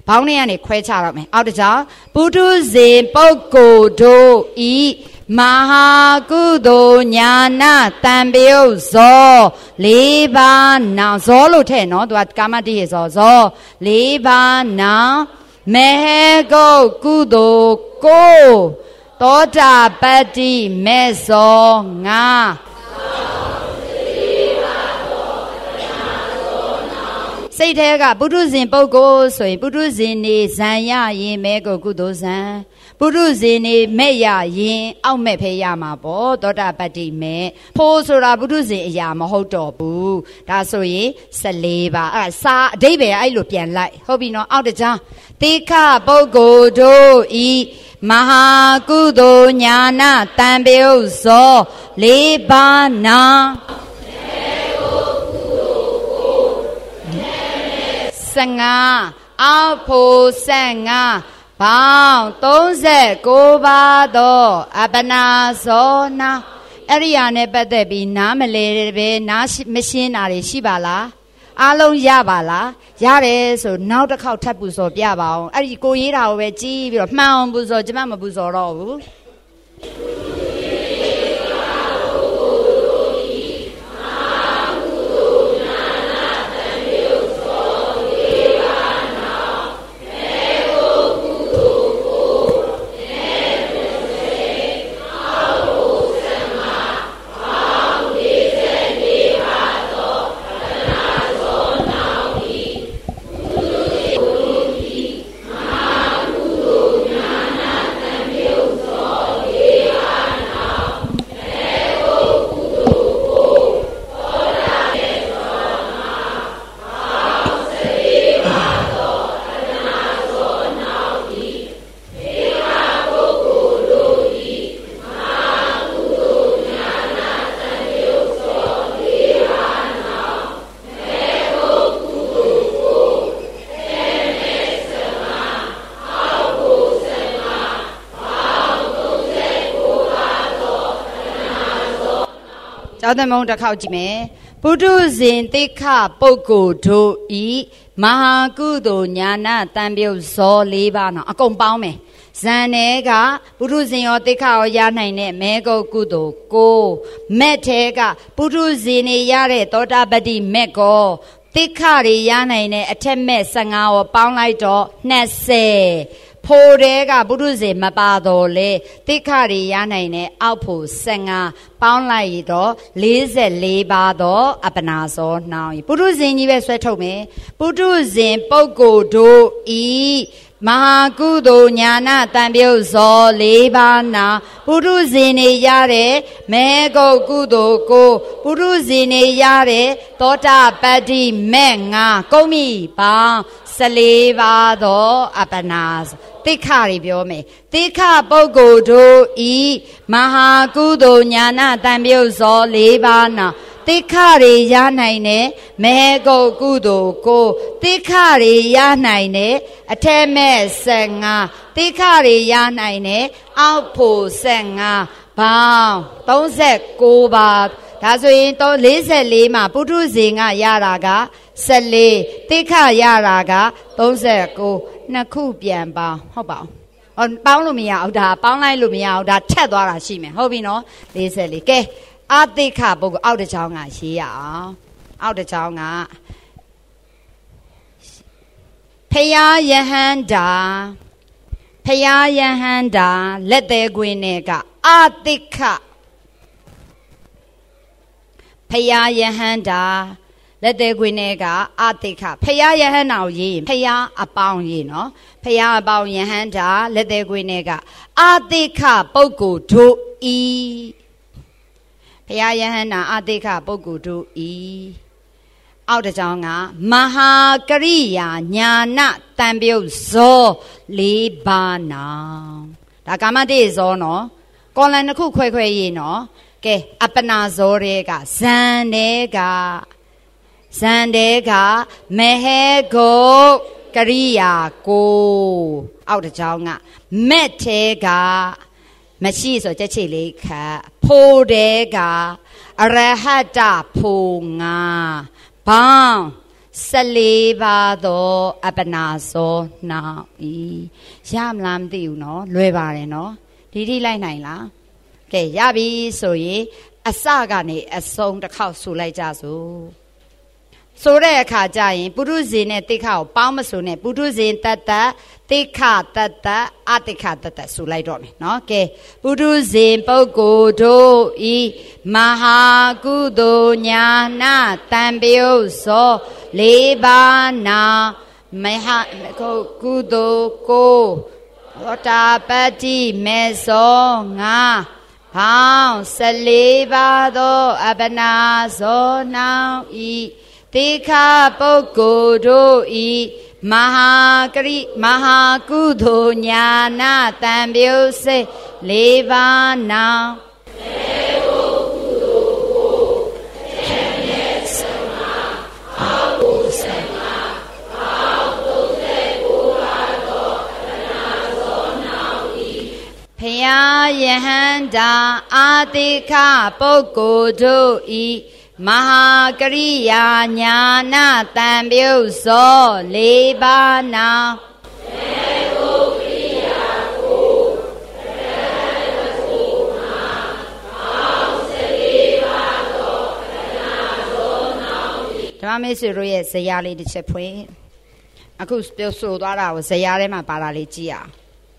ဘောင်းနဲ့ကနေခွဲချတော့မယ်အောက်တစ်ကြောင်းပုထုဇဉ်ပုဂ္ဂိုလ်တို့ဤမဟာကုသိုလ်ညာနာတံပြုတ်ဇော၄ပါးနောင်ဇောလို့ထဲ့နော်သူကကာမတိရေဇောဇော၄ပါးနောင်မေဟေကုသိုလ်ကိုသောတာပတ္တိမေဇောငါစိတ်ထဲကပုထုဇဉ်ပုဂ္ဂိုလ်ဆိုရင်ပုထုဇဉ်နေဇံရရင်မဲကိုကုသိုလ်ဇံပုထုဇဉ်နေမဲ့ရရင်အောက်မဲ့ဖဲရမှာပေါ့သောတာပတ္တိမဲ့ဖို့ဆိုတာပုထုဇဉ်အရာမဟုတ်တော့ဘူးဒါဆိုရင်14ပါအဲ့စာအဓိပ္ပာယ်အဲ့လိုပြန်လိုက်ဟုတ်ပြီနော်အောက်တကြားတိခပုဂ္ဂိုလ်တို့ဤမဟာကုသိုလ်ညာနာတံပြုတ်ဇော၄ပါးနာ15အောက်ဖို့15ဘောင်း39ပါးသောအပနာဇောနာအဲ့ဒီဟာနဲ့ပတ်သက်ပြီးနားမလဲပဲနားမရှင်းတာတွေရှိပါလားအားလုံးရပါလားရတယ်ဆိုနောက်တစ်ခေါက်ထပ်ပူဇော်ပြပါအောင်အဲ့ဒီကိုရေးတာကိုပဲကြည့်ပြီးတော့မှန်အောင်ပူဇော်ကျမမပူဇော်တော့ဘူးကျောင်းသမုံတစ်ခေါက်ကြည့်မယ်ပုထုဇဉ်တိခပုဂ္ဂိုလ်တို့ဤမဟာကုသိုလ်ညာနာတံပြုတ်ဇော၄ပါးနော်အကုန်ပေါင်းမယ်ဇန်နယ်ကပုထုဇဉ်ရောတိခရောရနိုင်တဲ့မဲကုတ်ကုသိုလ်ကိုမက်ထဲကပုထုဇဉ်နေရတဲ့သောတာပတ္တိမက်ကိုတိခတွေရနိုင်တဲ့အထက်မက်15ရောပေါင်းလိုက်တော့20ဖိုးတဲကပုထုဇဉ်မပါတော့လေတိခတွေရနိုင်တဲ့အောက်ဖို့15ပေါင်းလိုက်တော့44ပါတော့အပနာဇောနှောင်းပုထုဇဉ်ကြီးပဲဆွဲထုတ်မယ်ပုထုဇဉ်ပုဂ္ဂိုလ်တို့ဤမဟာကုသိုလ်ညာနာတံပြုတ်ဇော၄ပါးနာပုထုဇဉ်နေရတဲ့မဲကုတ်ကုသိုလ်ကိုပုထုဇဉ်နေရတဲ့သောတာပတ္တိမဲ့5ကုံမိပေါင်း14ပါသောအပနာတိခတွေပြောမယ်တိခပုဂ္ဂိုလ်တို့ဤမဟာကုသိုလ်ညာနာတံပြုတ်ဇော၄ပါးနာတိခတွေရနိုင်တဲ့မဲကုတ်ကုသိုလ်ကိုတိခတွေရနိုင်တဲ့အထက်မဲ့15တိခတွေရနိုင်တဲ့အောက်ဖို့15ဘောင်း39ပါဒါဆိုရင်44မှာပုထုဇဉ်ကရတာက14တိခရတာက39နှစ်ခုပြန်ပေါင်းဟုတ်ပါဘူးပေါင်းလို့မရအောင်ဒါပေါင်းလိုက်လို့မရအောင်ဒါထက်သွားတာရှိမယ်ဟုတ်ပြီနော်44ကဲအတိခပုဂ္ဂိုလ်အောက်တစ်ချောင်းကရေးရအောင်အောက်တစ်ချောင်းကဖယားယဟန္တာဖယားယဟန္တာလက်သေးခွင်းနဲ့ကအတိခဖယားယဟန္တာလက်သေးခွင်းနဲ့ကအတိခဖယားယဟန္တာကိုရေးဖယားအပေါင်းရေးနော်ဖယားအပေါင်းယဟန္တာလက်သေးခွင်းနဲ့ကအတိခပုဂ္ဂိုလ်တို့ဤဖယားယဟန္တာအတိခပုဂ္ဂိုလ်တို့ဤအောက်တစ်ကြောင်းကမဟာကရိယာညာနာတံပြုတ်ဇော၄ပါးနောင်ဒါကာမတိဇောနော်ကောလန်တစ်ခုခွဲခွဲရေးနော်ကဲအပနာဇောတွေကဇန်တဲကမဟေကိုကရိယာကိုအောက်တစ်ကြောင်းကမက်တဲကမရှိဆိုကြက်ချေလေးခတ်ဖိုးတဲကအရဟတဖိုးငါဘောင်း 14ပါသောအပနာဇောနောက်ဤရမလားမသိဘူးနော်လွယ်ပါတယ်နော်ဒီထိလိုက်နိုင်လားကဲရပြီဆိုရင်အစကနေအဆုံးတစ်ခေါက်ဆိုလိုက်ကြစို့ဆိုတဲ့အခါကျရင်ပုထုဇဉ်နဲ့တိခကိုပေါင်းမဆိုနဲ့ပုထုဇဉ်တတ္တတိခတတ္တအတိခတတ္တဆိုလိုက်တော့မယ်နော်ကဲပုထုဇဉ်ပုဂ္ဂိုလ်တို့ဤမဟာကုသိုလ်ညာနာတံပြုဇော၄ပါးနာမဟာကုသိုလ်ကိုသောတာပတ္တိမေဇောငါဘောင်း14ပါးသောအပနာဇောနောက်ဤတိခပုဂ္ဂိုလ်တို့ဤမဟာကုသိုလ်ညာနာတံပြုစေ၄ပါးနောက်ဖယားယဟန္တာအာတိခပုဂ္ဂိုလ်တို့ဤမဟာကရိယာညာနာတံပြုဇော၄ပါးနောက်ဓမ္မမေဆွေတို့ရဲ့ဇယားလေးတစ်ချက်ဖွင့်အခုပြောဆိုသွားတာကိုဇယားထဲမှာပါတာလေးကြည့်အောင်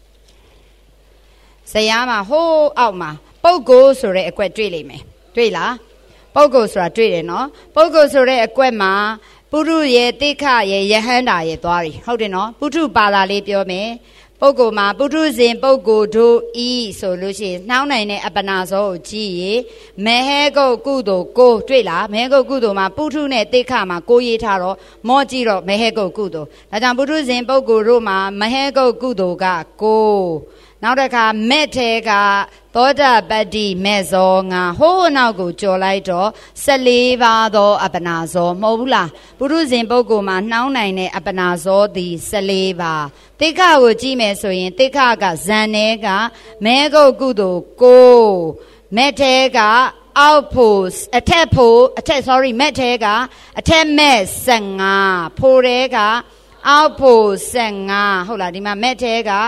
ဇယားမှာဟိုးအောက်မှာပုဂ္ဂိုလ်ဆိုတဲ့အကွက်တွေ့လိမ့်မယ်တွေ့လားပုဂ္ဂိုလ်ဆိုတာတွေ့တယ်နော်ပုဂ္ဂိုလ်ဆိုတဲ့အကွက်မှာပုထုရဲ့တိခရဲ့ယဟန္တာရဲ့သွားတယ်ဟုတ်တယ်နော်ပုထုပါဠိလေးပြောမယ်ပုဂ္ဂိုလ်မှာပုထုဇဉ်ပုဂ္ဂိုလ်တို့ဤဆိုလို့ရှိရင်နှောင်းနိုင်တဲ့အပနာဇောကိုကြည့်ရင်မဟေကုတ်ကုသိုလ်ကိုတွေ့လားမဟေကုတ်ကုသိုလ်မှာပုထုနဲ့တိခမှာကိုရေးထားတော့မောကြည့်တော့မဟေကုတ်ကုသိုလ်ဒါကြောင့်ပုထုဇဉ်ပုဂ္ဂိုလ်တို့မှာမဟေကုတ်ကုသိုလ်ကကိုနောက်တစ်ခါမဲ့ထဲကသောတာပတ္တိမဲ့ဇောငါဟိုးနောက်ကိုကြော်လိုက်တော့14ပါးသောအပနာဇောမဟုတ်ဘူးလားပုထုဇဉ်ပုဂ္ဂိုလ်မှာနှောင်းနိုင်တဲ့အပနာဇောသည်14ပါးတိခကိုကြည့်မယ်ဆိုရင်တိခကဇန်ထဲကမဲကုတ်ကုသိုလ်ကိုမဲ့ထဲကအောက်ဖို့အထက်မဲ့ထဲကအထက်မဲ့15ဖိုထဲကအောက်ဖို့15ဟုတ်လားဒီမှာမဲ့ထဲက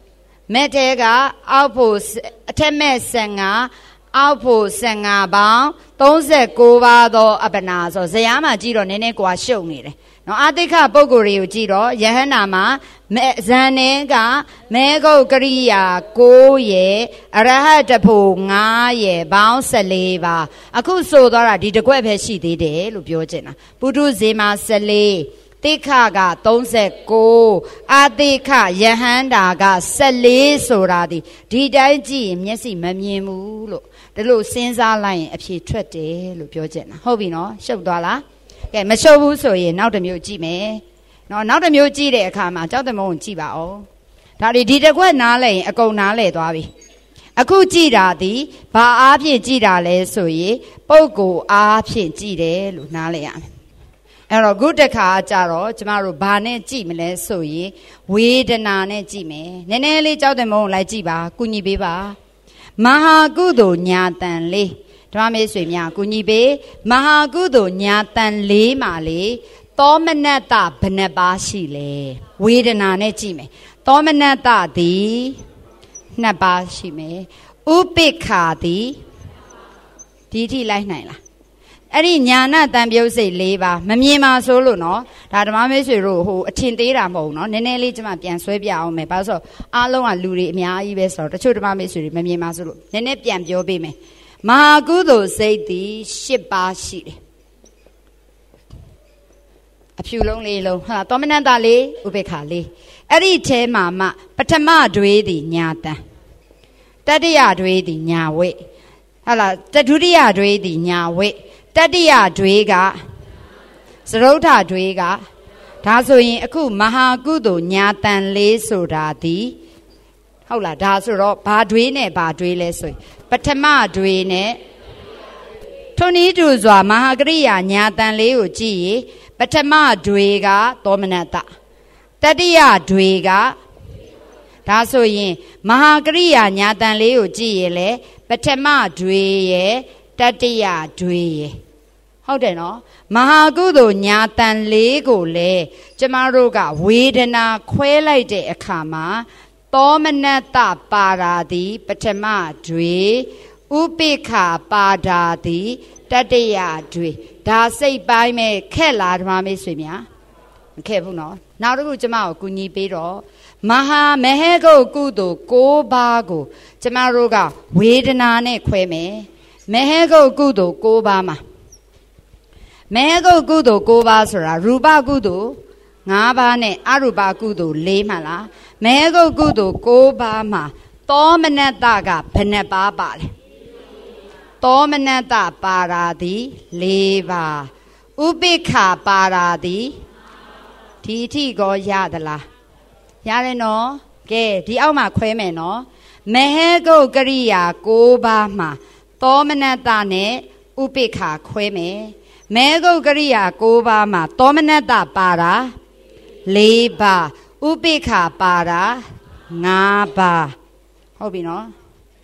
အောက်ဖို့အထက်မဲ့15အောက်ဖို့15ပေါင်း39ပါးသောအပနာဆိုဇယားမှာကြည့်တော့နည်းနည်းကွာရှုပ်နေတယ်နော်အာတိခပုဂ္ဂိုလ်တွေကိုကြည့်တော့ယဟန္တာမှာဇန်နေကမဲကုတ်ကရိယာ9ရဲ့အရဟတဖို့9ရဲ့ပေါင်း14ပါးအခုဆိုတော့ဒီတကွက်ပဲရှိသေးတယ်လို့ပြောချင်တာပုထုဇဉ်မှာ14တိခက39အာတိခယဟန္တာက14ဆိုတာဒီတိုင်းကြည့်ရင်မျက်စိမမြင်ဘူးလို့ဒါလို့စဉ်းစားလိုက်ရင်အဖြေထွက်တယ်လို့ပြောချင်တာဟုတ်ပြီနော်ရှုပ်သွားလားကဲမရှုပ်ဘူးဆိုရင်နောက်တစ်မျိုးကြည့်မယ်နော်နောက်တစ်မျိုးကြည့်တဲ့အခါမှာကြောက်သမုံကိုကြည့်ပါဦးဒါဒီတစ်ခွက်နားလဲရင်အကုန်နားလဲသွားပြီအခုကြည့်တာဒီဘာအားဖြင့်ကြည့်တာလဲဆိုရင်ပုဂ္ဂိုလ်အားဖြင့်ကြည့်တယ်လို့နားလဲရမယ်အဲ့တော့ခုတခါကြတော့ကျမတို့ဘာနဲ့ကြည့်မလဲဆိုရင်ဝေဒနာနဲ့ကြည့်မယ်နည်းနည်းလေးကြောက်တယ်မဟုတ်လိုက်ကြည့်ပါကုညီပေးပါမဟာကုသိုလ်ညာတန်လေးဓမ္မမေဆွေများကုညီပေးမဟာကုသိုလ်ညာတန်လေးမှာလေသောမနတ္တဘယ်နှပါးရှိလဲဝေဒနာနဲ့ကြည့်မယ်သောမနတ္တသည်2ပါးရှိမယ်ဥပိ္ပခာသည်ဒီထိလိုက်နိုင်လားအဲ့ဒီညာနာတံပြုတ်စိတ်၄ပါးမမြင်ပါဆိုလို့နော်ဒါဓမ္မမေဆွေတို့ဟိုအထင်သေးတာမဟုတ်ဘူးနော်နည်းနည်းလေးကျွန်မပြန်ဆွဲပြအောင်မယ်ဘာလို့ဆိုအားလုံးကလူတွေအများကြီးပဲဆိုတော့တချို့ဓမ္မမေဆွေတွေမမြင်ပါဆိုလို့နည်းနည်းပြန်ပြောပေးမယ်မဟာကုသိုလ်စိတ်သည်10ပါးရှိတယ်အဖြူလုံးလေးလုံးဟာသောမနတ္တလေးဥပေက္ခလေးအဲ့ဒီထဲမှာမှပထမတွေးသည်ညာတံတတိယတွေးသည်ညာဝိဟာလားဒုတိယတွေးသည်ညာဝိတတိယတွေကသရုဋ္ဌတွေကဒါဆိုရင်အခုမဟာကုသိုလ်ညာတန်လေးဆိုတာဒီဟုတ်လားဒါဆိုတော့ဘာတွေနဲ့ဘာတွေလဲဆိုရင်ပထမတွေနဲ့ထုံနည်းတူစွာမဟာကရိယာညာတန်လေးကိုကြည့်ရင်ပထမတွေကသောမနတ္တတတိယတွေကဒါဆိုရင်မဟာကရိယာညာတန်လေးကိုကြည့်ရင်လေပထမတွေရဲ့တတိယတွေရဲ့ဟုတ်တယ်နော်မဟာကုသိုလ်ညာတန်လေးကိုလေကျမတို့ကဝေဒနာခွဲလိုက်တဲ့အခါမှာသောမနတပါရာတိပထမတွေဥပိ္ခာပါရာတိတတိယတွေဒါစိတ်ပိုင်းမဲ့ခက်လားဓမ္မမိတ်ဆွေများမခက်ဘူးနော်နောက်တစ်ခုကျမကိုကူညီပေးတော့မဟာမဟေကုတ်ကုသိုလ်9ပါးကိုကျမတို့ကဝေဒနာနဲ့ခွဲမယ်မဟေကုတ်ကုသိုလ်9ပါးမှာမဟေကုတ်ကုသိုလ်9ပါးဆိုတာရူပကုသိုလ်5ပါးနဲ့အရူပကုသိုလ်4မှလားမဟေကုတ်ကုသိုလ်9ပါးမှာသောမနတကဘယ်နှပါးပါလဲသောမနတပါရာတိ4ပါးဥပိ္ခာပါရာတိဒီအထိကိုရသလားရတယ်နော်ကဲဒီအောက်မှာခွဲမယ်နော်မဟေကုတ်ကရိယာ9ပါးမှာသောမနတနဲ့ဥပိ္ခာခွဲမယ်မဟေကုတ်ကရိယာ9ပါးမှာသောမနတပါရာ4ပါးဥပိ္ခာပါရာ5ပါးဟုတ်ပြီနော်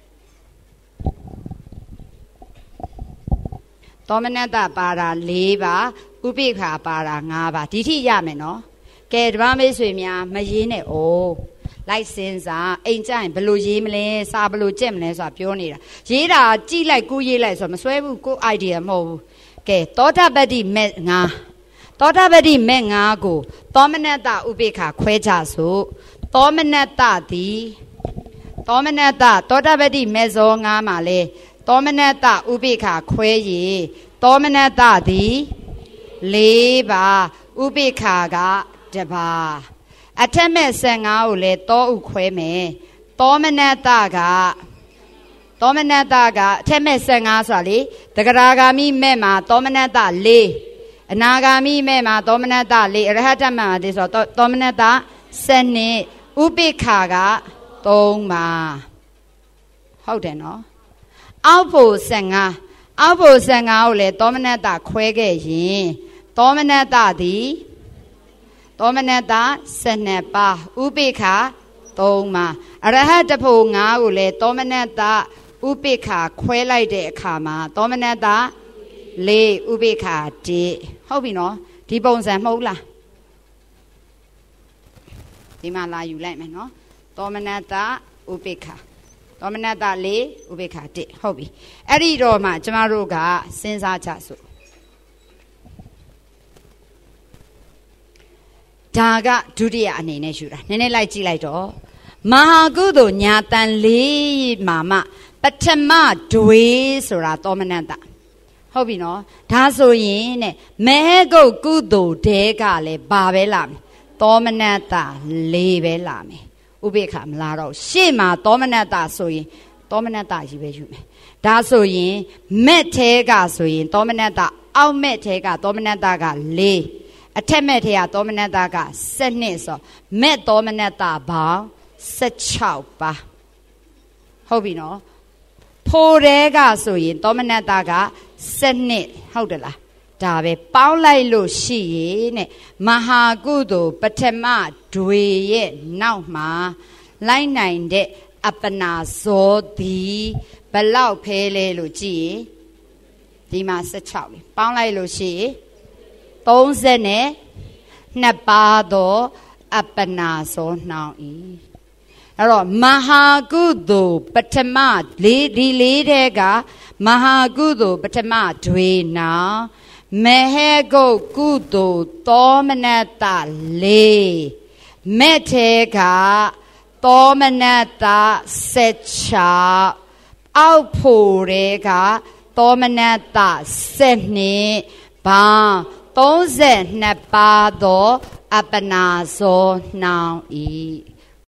သောမနတပါရာ4ပါးဥပိ္ခာပါရာ5ပါးဒီထိရမယ်နော်ကဲဓမ္မမိတ်ဆွေများမရေးနဲ့ဩလိုက်စင်းစားအိမ်ကြရင်ဘယ်လိုရေးမလဲစာဘယ်လိုကြက်မလဲဆိုတာပြောနေတာရေးတာကြည့်လိုက်ကိုရေးလိုက်ဆိုတော့မစွဲဘူးကို idea မဟုတ်ဘူးကဲသောတာပတ္တိမဲ့5သောတာပတ္တိမဲ့5ကိုသောမနတဥပိ္ခာခွဲကြစို့သောမနတသည်သောမနတသောတာပတ္တိမဲ့ဇော5မှာလေသောမနတဥပိ္ခာခွဲရည်သောမနတသည်4ပါးဥပိ္ခာက1ပါးအထက်မဲ့15ကိုလည်းသောဥခွဲမယ်သောမနတကအထက်မဲ့15ဆိုတာလေတဂရာဂာမိမဲ့မှာသောမနတ4အနာဂာမိမဲ့မှာသောမနတ4အရဟတမမှာဒီဆိုသောမနတ12ဥပိ္ခာက3ပါးဟုတ်တယ်နော်အောက်ဖို့15ကိုလည်းသောမနတခွဲခဲ့ရင်သောမနတသည်သောမနတ12ပါးဥပိ္ခာ3ပါးအရဟတဖို့5ကိုလည်းသောမနတဥပိ္ခာခွဲလိုက်တဲ့အခါမှာသောမနတ4ဥပိ္ခာ1ဟုတ်ပြီနော်ဒီပုံစံမဟုတ်လားဒီမှာလာယူလိုက်မယ်နော်သောမနတဥပိ္ခာသောမနတ4ဥပိ္ခာ1ဟုတ်ပြီအဲ့ဒီတော့မှကျမတို့ကစဉ်းစားကြစို့ဒါကဒုတိယအနေနဲ့ယူတာနည်းနည်းလိုက်ကြည့်လိုက်တော့မဟာကုသိုလ်ညာတန်4မှာမှပထမဒွေဆိုတာသောမနတဟုတ်ပြီနော်ဒါဆိုရင်တဲ့မဟေကုတ်ကုသိုလ်တဲကလည်းဘာပဲလာမယ်သောမနတ4ပဲလာမယ်ဥပိ္ခာမလာတော့ရှေ့မှာသောမနတဆိုရင်သောမနတကြီးပဲယူမယ်ဒါဆိုရင်မဲ့ထဲကဆိုရင်သောမနတအောက်မဲ့ထဲကသောမနတက4အထက်မဲ့ထဲကသောမနတက12ဆိုမဲ့သောမနတပေါင်း16ပါဟုတ်ပြီနော်ဖိုတဲကဆိုရင်သောမနတက12ဟုတ်တယ်လားဒါပဲပေါင်းလိုက်လို့ရှိရင်တဲ့မဟာကုသိုလ်ပထမဒွေရဲ့နောက်မှာလိုက်နိုင်တဲ့အပနာဇောသည်ဘလောက်ဖဲလဲလို့ကြည့်ရင်ဒီမှာ16လေပေါင်းလိုက်လို့ရှိရင်32ပါးသောအပနာဇောနှောင်းဤအဲ့တော့မဟာကုသိုလ်ပထမဒီလေးတဲ့ကမဟာကုသိုလ်ပထမဒွေနာမဟေကုတ်ကုသိုလ်သောမနတ4မဲ့ထဲကသောမနတ16အောက်ဖို့တဲ့ကသောမနတ12ဘာ32ပါးသောအပနာဇောနှောင်းဤ